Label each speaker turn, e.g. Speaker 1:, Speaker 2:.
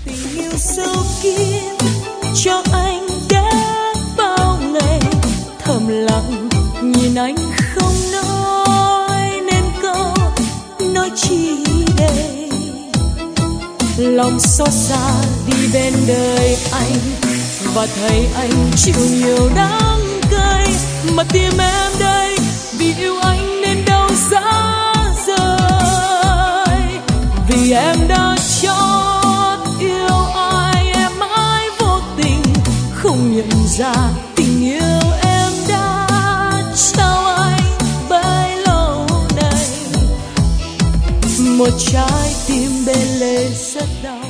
Speaker 1: Tình yêu sâu kín cho anh đến bao ngày, thầm lặng nhìn anh không nói nên câu nói chi đây. Lòng xót xa đi bên đời anh và thấy anh chịu nhiều đắng cay, mà tim em đây vì yêu anh nên đau giá rời. Vì em đã chót yêu ai, em mãi vô tình không nhận ra tình yêu em đã trao anh bấy lâu nay. Một trái tim bên lề rất đau.